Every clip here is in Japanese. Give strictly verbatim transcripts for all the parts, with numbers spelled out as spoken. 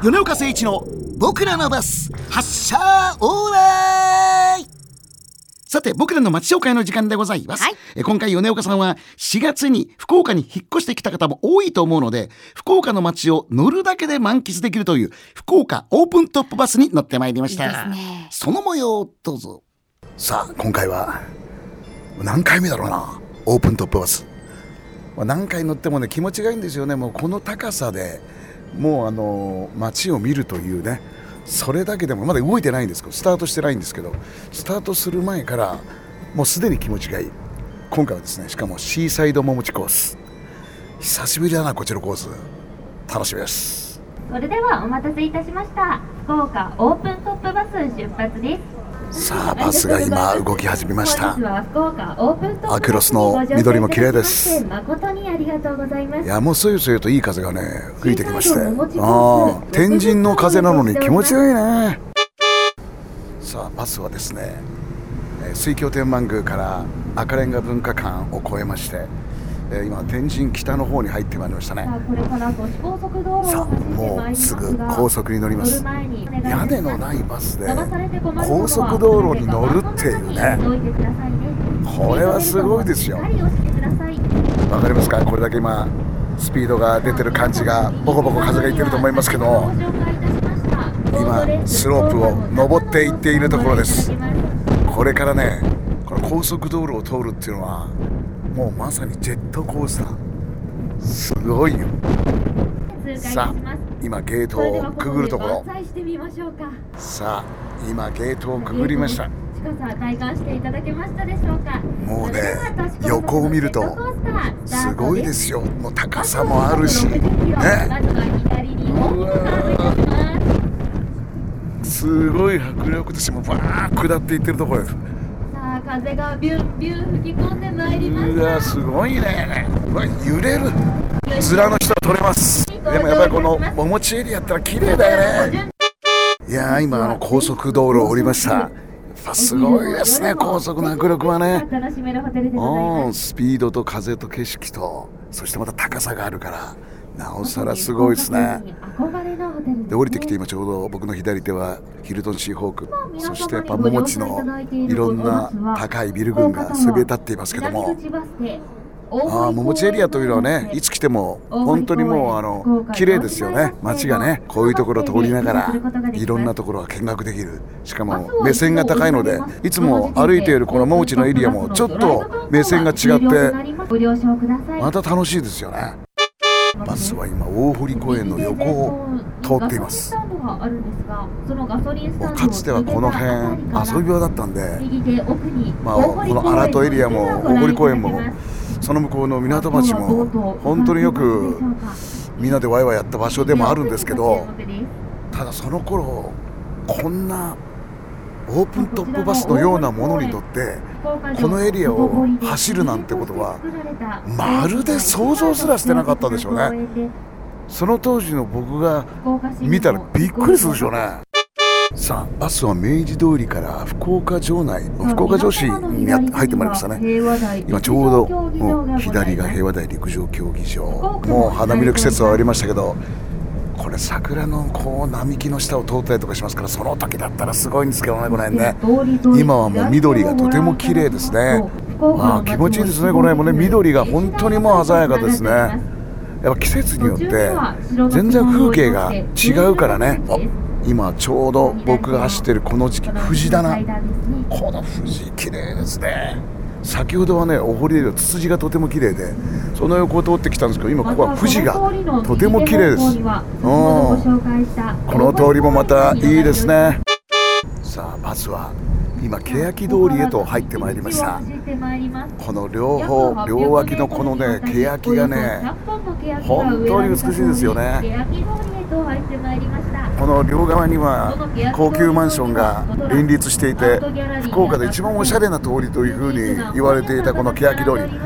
米岡誠一の僕らのバス発車オーライ。さて、僕らの街紹介の時間でございます、はい、え今回米岡さんはしがつに福岡に引っ越してきた方も多いと思うので、福岡の街を乗るだけで満喫できるという福岡オープントップバスに乗ってまいりました。いいですね。その模様をどうぞ。さあ、今回は何回目だろうな、オープントップバス。何回乗ってもね、気持ちがいいんですよね。もうこの高さでもうあの街を見るというね、それだけでもまだ動いてないんですけど、スタートしてないんですけど、スタートする前からもうすでに気持ちがいい。今回はですね、しかもシーサイドももちコース、久しぶりだな、こちらコース楽しみです。 それではお待たせいたしました。福岡オープントップバス出発です。 さあ、バスが今動き始めました。アクロスの緑も綺麗です。 誠にありがとうございます。 いや、もうそよそよといい風がね吹いてきまして、あ天神の風なのに気持ちがいいね。さあ、バスはですね、水郷天満宮から赤レンガ文化館を越えまして、今天神北の方に入ってまいりましたね。さあ、もうすぐ高速に乗ります。屋根のないバスで高速道路に乗るっていうね、これはすごいですよ。わかりますか？これだけ今スピードが出てる感じが、ボコボコ風がいってると思いますけど、今スロープを登っていっているところです。これからね、この高速道路を通るっていうのはもうまさにジェットコースター、すごいよ。さあ、今ゲートをくぐるところ。さあ、今ゲートをくぐりました。もうね、横を見るとすごいですよ。もう高さもあるしね、すごい迫力です。もうバーッ下っていってるところです。 風がビュンビュン吹き込んでまいりました。 うわ、すごいね。うわ、揺れる。面の人は取れます。でもやっぱりこの桃地エリアってのは綺麗だよね。いやー、今あの高速道路を降りました。すごいですね、高速の迫力はね。うん、スピードと風と景色と、そしてまた高さがあるからなおさらすごいですね。で、降りてきて今ちょうど僕の左手はヒルトンシーホーク、そしてやっぱ桃地のいろんな高いビル群がそびえ立っていますけども、あ桃地エリアというのはね、いつ来ても本当にもうあの綺麗ですよね。街がね、こういうところを通りながらいろんなところが見学できる。しかも目線が高いので、いつも歩いているこの桃地のエリアもちょっと目線が違ってまた楽しいですよね。バスは今大堀公園の横を通っています。かつてはこの辺遊び場だったんで、まあ、この荒戸エリアも大堀公園もその向こうの港町も本当によくみんなでワイワイやった場所でもあるんですけど、ただその頃こんなオープントップバスのようなものにとってこのエリアを走るなんてことはまるで想像すらしてなかったでしょうね。その当時の僕が見たらびっくりするでしょうね。さあ、バスは明治通りから福岡城内、福岡城市に入ってまいりましたね。今ちょうどもう左が平和台陸上競技場、もう花見の季節は終わりましたけど、これ桜のこう並木の下を通ったりとかしますから、その時だったらすごいんですけどね、この辺ね。今はもう緑がとても綺麗ですね。あ気持ちいいですね。この辺もね、緑が本当にもう鮮やかですね。やっぱ季節によって全然風景が違うからね。今ちょうど僕が走ってるこの時期、藤棚、この藤綺麗ですね。先ほどはね、お堀でツツジがとても綺麗で、その横を通ってきたんですけど、今ここは富士がとても綺麗です。うん、この通りもまたいいですね。さあ、バスは今欅通りへと入ってまいりました。この両方両脇のこのね欅がね、本当に美しいですよね。この両側には高級マンションが林立していて、福岡で一番おしゃれな通りというふうに言われていたこの欅通り、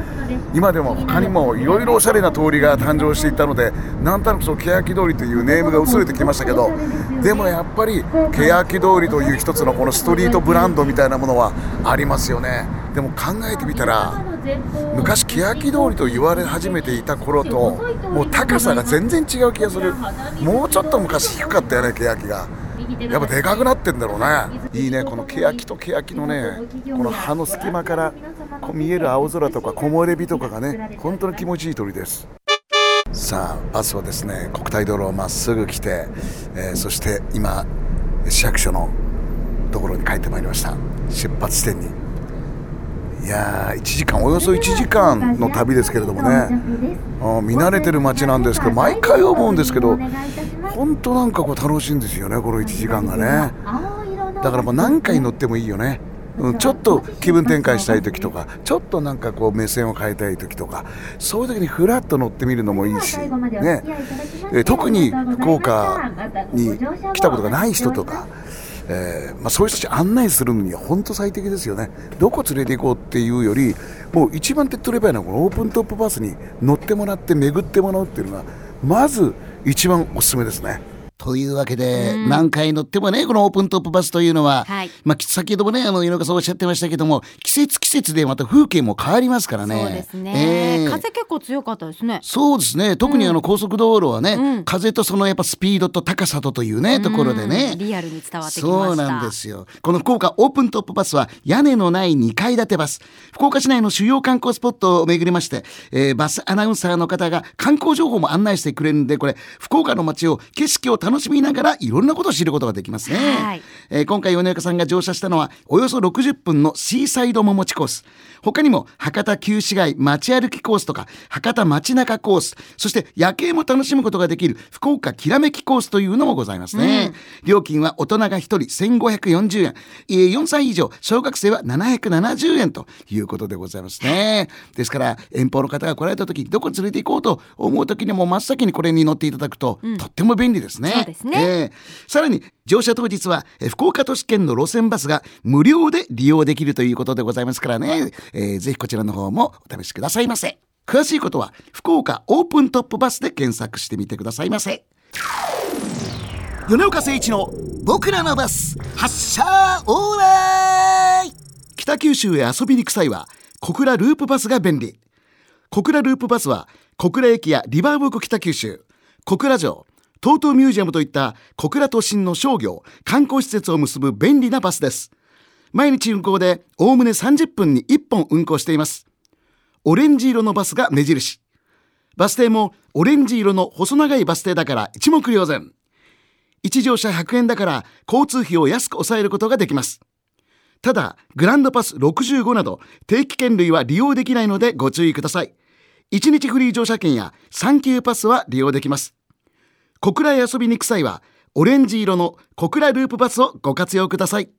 今でも他にもいろいろおしゃれな通りが誕生していったので、なんとなくそう欅通りというネームが薄れてきましたけど、でもやっぱり欅通りという一つのこのストリートブランドみたいなものはありますよね。でも考えてみたら、昔欅通りと言われ始めていた頃ともう高さが全然違う気がする。もうちょっと昔低かったよね、欅が。やっぱでかくなってんだろうね。いいね、この欅と欅のね、この葉の隙間からこう見える青空とか木漏れ日とかがね、本当に気持ちいい鳥です。さあバスはですね、国体道路をまっすぐ来て、えー、そして今市役所のところに帰ってまいりました。出発地点に。いやーいちじかん、およそいちじかんの旅ですけれどもね、あ見慣れてる街なんですけど、毎回思うんですけど、本当なんかこう楽しいんですよね、このいちじかんがね。だからもう何回乗ってもいいよね、うん、ちょっと気分転換したい時とか、ちょっとなんかこう目線を変えたい時とか、そういう時にフラッと乗ってみるのもいいし、ね、え特に福岡に来たことがない人とか、えーまあ、そういう人たち案内するのには本当最適ですよね。どこ連れて行こうっていうより、もう一番手っ取り早いのはこのオープントップバスに乗ってもらって巡ってもらうっていうのがまず一番おすすめですね。というわけで、うん、何回乗ってもね、このオープントップバスというのは、はい、まあ、先ほどもね、あの井上さんおっしゃってましたけども、季節季節でまた風景も変わりますからね。 そうですね、えー、風結構強かったですね。 そうですね、特にあの高速道路はね、うん、風とそのやっぱスピードと高さとというね、うん、ところでね、 リアルに伝わってきました。 そうなんですよ。この福岡オープントップバスは屋根のないにかい建てバス、福岡市内の主要観光スポットを巡りまして、えー、バスアナウンサーの方が観光情報も案内してくれるんで、これ福岡の街を景色を楽しみながらいろんなことを知ることができますね。はい、えー、今回米岡さんが乗車したのはおよそろくじゅっぷんのシーサイドももちコース、他にも博多旧市街街歩きコースとか博多街中コース、そして夜景も楽しむことができる福岡きらめきコースというのもございますね。うん、料金は大人がひとりせんごひゃくよんじゅうえん、えー、よんさい以上小学生はななひゃくななじゅうえんということでございますね。ですから遠方の方が来られた時、どこ連れて行こうと思う時にも真っ先にこれに乗っていただくと、うん、とっても便利ですね。 そうですね、 えーさらに乗車当日は福岡都市圏の路線バスが無料で利用できるということでございますからね、えー、ぜひこちらの方もお試しくださいませ。詳しいことは福岡オープントップバスで検索してみてくださいませ。米岡誠一の僕らのバス発車オーライ。北九州へ遊びに行く際は小倉ループバスが便利。小倉ループバスは小倉駅やリバーブク北九州、小倉城、トートミュージアムといった小倉都心の商業観光施設を結ぶ便利なバスです。毎日運行でおおむねさんじゅっぷんにいっぽん運行しています。オレンジ色のバスが目印。バス停もオレンジ色の細長いバス停だから一目瞭然。一乗車ひゃくえんだから交通費を安く抑えることができます。ただグランドパスろくじゅうごなど定期券類は利用できないのでご注意ください。いちにちフリー乗車券や産休パスは利用できます。小倉へ遊びに行く際はオレンジ色の小倉ループバスをご活用ください。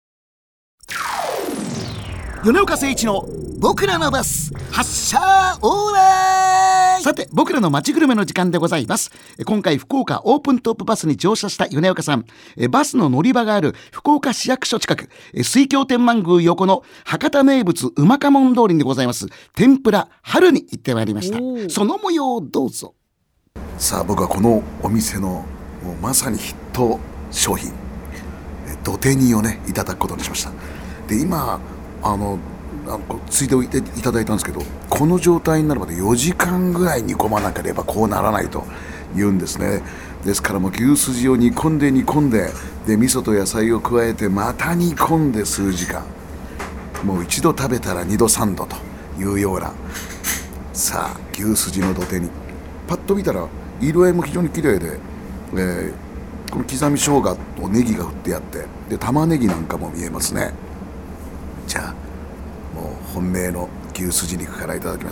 米岡誠一の僕らのバス発車オーライ。さて僕らの街グルメの時間でございます。今回福岡オープントップバスに乗車した米岡さん、バスの乗り場がある福岡市役所近く水郷天満宮横の博多名物うまかもん通りにございます天ぷら春に行ってまいりました。その模様をどうぞ。さあ僕はこのお店のもうまさにヒット商品土手煮をねいただくことにしました。で今あのついでいただいたんですけど、この状態になるまでよじかんぐらい煮込まなければこうならないと言うんですね。ですからもう牛すじを煮込んで煮込んで、で味噌と野菜を加えてまた煮込んで数時間、もう一度食べたら二度三度というような、さあ牛すじの土手煮、パッと見たら色合いも非常に綺麗で、えー、この刻み生姜とネギが振ってあって、で玉ねぎなんかも見えますね。じゃあもう本命の牛すじ肉からいただきます。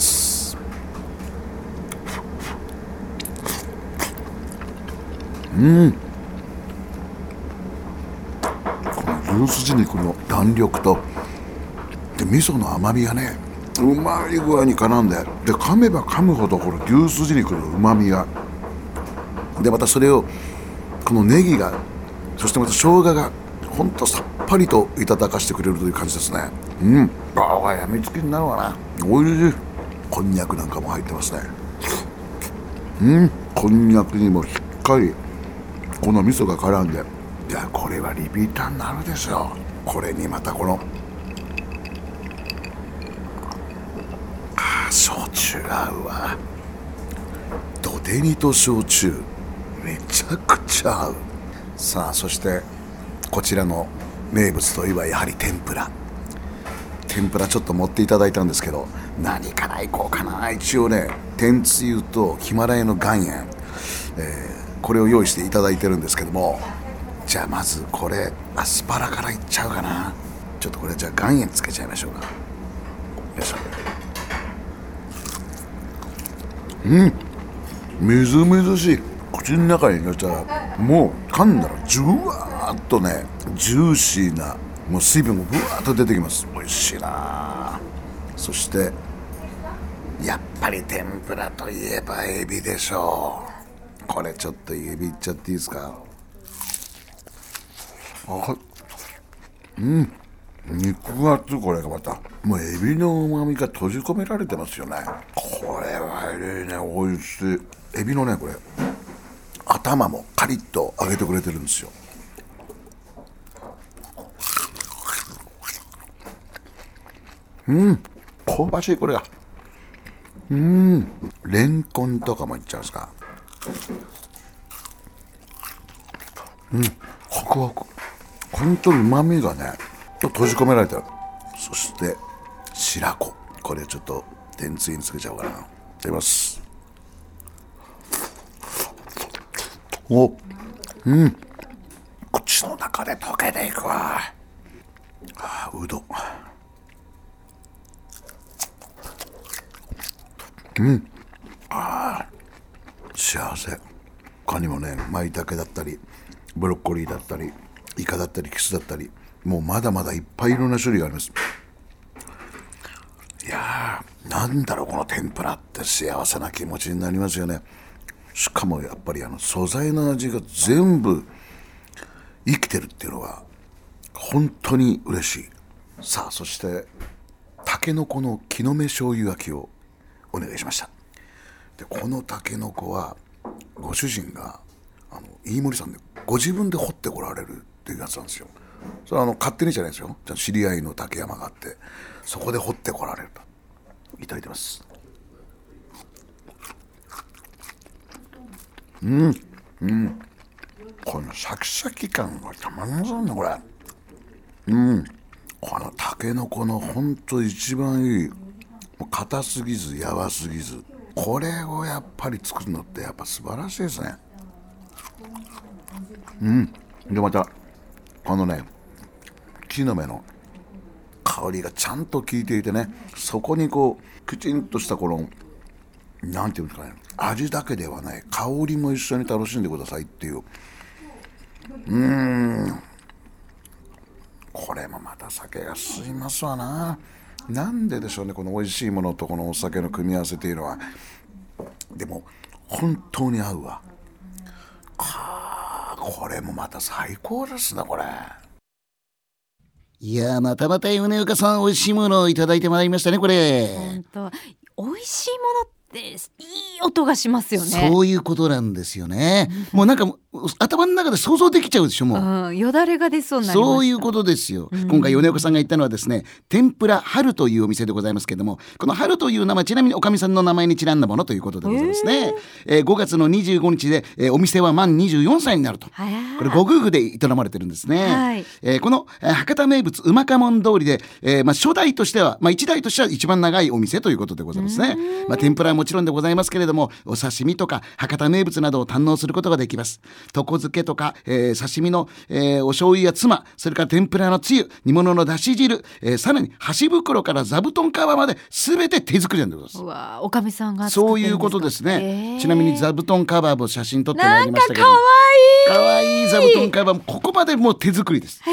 うん、この牛すじ肉の弾力とで味噌の甘みがねうまい具合に絡んで、で噛めば噛むほどこの牛すじ肉のうまみが、でまたそれをこのネギが、そしてまた生姜がほんとさっぱりといただかしてくれるという感じですね。うん、ああやみつきになるわな。おいしい。 こんにゃくなんかも入ってますね。うんこんにゃくにもしっかりこの味噌が絡んで、いやこれはリピーターになるでしょう。これにまたこのあ焼酎合うわ。土手煮と焼酎めちゃくちゃ合う。さあそしてこちらの名物といえばやはり天ぷら。天ぷらちょっと持っていただいたんですけど、何からいこうかな。一応ね天つゆとヒマラヤの岩塩、えー、これを用意していただいてるんですけども、じゃあまずこれアスパラからいっちゃうかな。ちょっとこれじゃあ岩塩つけちゃいましょうか。よいしょ。うんみずみずしい。口の中に入れたらもう噛んだらジュワーッとねジューシーなもう水分もブワーッと出てきます。美味しいな。そしてやっぱり天ぷらといえばエビでしょう。これちょっとエビいっちゃっていいですか。あうん肉厚。これがまたもうエビの旨味が閉じ込められてますよね。これはいいね。美味しい。エビのねこれ頭もカリッと揚げてくれてるんですよ。うん香ばしい。これがうんレンコンとかもいっちゃうんですか。うんホクホク。本当に旨味がねちょっと閉じ込められてる。そして白子、これちょっと天つゆにつけちゃおうかな。いただきます。おうん口の中で溶けていくわ。あうどんうんあ幸せ。他にもね舞茸だったりブロッコリーだったりイカだったりキスだったりもうまだまだいっぱいいろんな種類があります。いやーなんだろうこの天ぷらって幸せな気持ちになりますよね。しかもやっぱりあの素材の味が全部生きてるっていうのは本当に嬉しい。さあそしてたけのこの木の芽醤油焼きをお願いしました。でこのたけのこはご主人があの飯森さんでご自分で掘ってこられるっていうやつなんですよ。それはあの勝手にじゃないですよ。知り合いの竹山があってそこで掘ってこられると。いただいてます。うんうんこのシャキシャキ感がたまんませんねこれ。うんこのたけのこのほんと一番いい硬すぎずやわすぎず、これをやっぱり作るのってやっぱ素晴らしいですね。うんでまたこのね木の芽の香りがちゃんと効いていてね、そこにこうきちんとしたこのなんていうんですかね味だけではない香りも一緒に楽しんでくださいっていう。うーんこれもまた酒が進みますわな。なんででしょうねこの美味しいものとこのお酒の組み合わせというのは。でも本当に合うわ。かこれもまた最高ですねこれ。いやまたまた米岡さん美味しいものをいただいてまいりましたねこれ。 本当美味しいものっていい音がしますよね。 そういうことなんですよね。もうなんか頭の中で想像できちゃうでしょもう、 うん、よだれが出そうになりました。 そういうことですよ、 うん、 今回米岡さんが言ったのはですね天ぷら春というお店でございますけれども、この春という名前ちなみにおかみさんの名前にちなんだものということでございますね。えー、ごがつのにじゅうごにちで、えー、お店は満にじゅうよんさいになると。これご夫婦で営まれてるんですね。はい、えー、この、えー、博多名物うまかもん通りで、えーまあ、初代としては、まあ、一代としては一番長いお店ということでございますね。まあ、天ぷらはもちろんでございますけれどもお刺身とか博多名物などを堪能することができます。床漬けとかえー、刺身の、えー、お醤油やつま、それから天ぷらのつゆ、煮物のだし汁、えー、さらに箸袋から座布団カバーまで全て手作りなんでございます。 うわおかみさんがそういうことですね。ちなみに座布団カバーも写真撮ってまいりましたけど、 なんかかわいいかわいい座布団カバーもここまでもう手作りです。 へー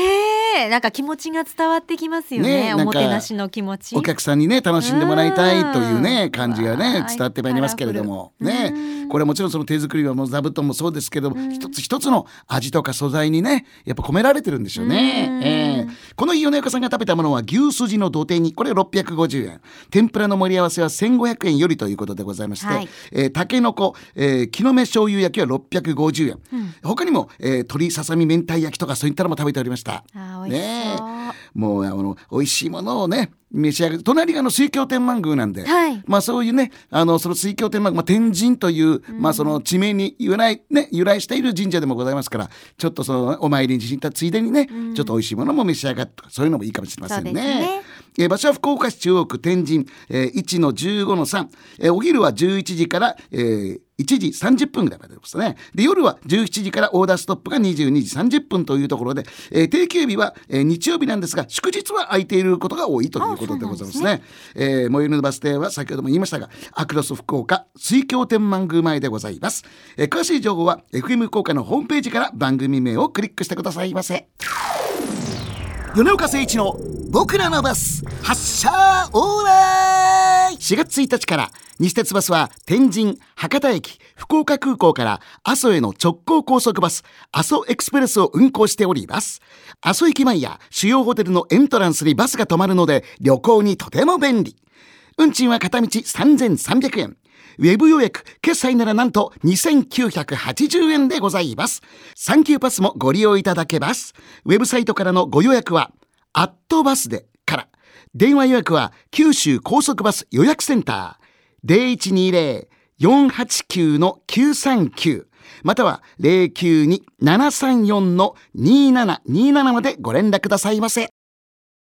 えなんか気持ちが伝わってきますよね。 ね、 おもてなしの気持ち、 お客さんにね楽しんでもらいたいというねうん感じがね伝わってまいりますけれどもね、これはもちろんその手作りはもう座布団もそうですけども、一つ一つの味とか素材にねやっぱ込められてるんでしょうね。えー、この日米岡さんが食べたものは牛すじの土手煮、これろっぴゃくごじゅうえん、天ぷらの盛り合わせはせんごひゃくえんよりということでございまして、はい、えー、たけのこ、えー、木の芽醤油焼きはろっぴゃくごじゅうえん、うん、他にも、えー、鶏ささみ明太焼きとかそういったのも食べておりました。 あ、美味しそう、 ね、もうあの美味しいものをね召し上がる。隣があの水郷天満宮なんで、はい、まあそういうねあのその水郷天満宮、まあ、天神という、うん、まあその地名に由来ね由来している神社でもございますから、ちょっとそのお参りに行ったついでにね、うん、ちょっと美味しいものも召し上がるとか、そういうのもいいかもしれません ね, ね、えー、場所は福岡市中央区天神、えー、いちのじゅうごのさん、えー、お昼はじゅういちじから、えーいちじさんじゅっぷんぐらいまでですね。で夜はじゅうしちじからオーダーストップがにじゅうにじさんじゅっぷんというところで、えー、定休日は、えー、日曜日なんですが祝日は空いていることが多いということでございますね。えー、最寄りのバス停は先ほども言いましたがアクロス福岡水郷天満宮前でございます。えー、詳しい情報は エフエム 福岡のホームページから番組名をクリックしてくださいませ。米岡誠一の僕らのバス発車オーライ。しがつついたちから西鉄バスは天神、博多駅、福岡空港から阿蘇への直行高速バス阿蘇エクスプレスを運行しております。阿蘇駅前や主要ホテルのエントランスにバスが止まるので旅行にとても便利。運賃は片道さんぜんさんびゃくえん、ウェブ予約決済ならなんとにせんきゅうひゃくはちじゅうえんでございます。サンキューパスもご利用いただけます。ウェブサイトからのご予約はアットバスでから、電話予約は九州高速バス予約センター ゼロいちにゼロ よんはちきゅう きゅうさんきゅう または ゼロきゅうに ななさんよん にななになな までご連絡くださいませ。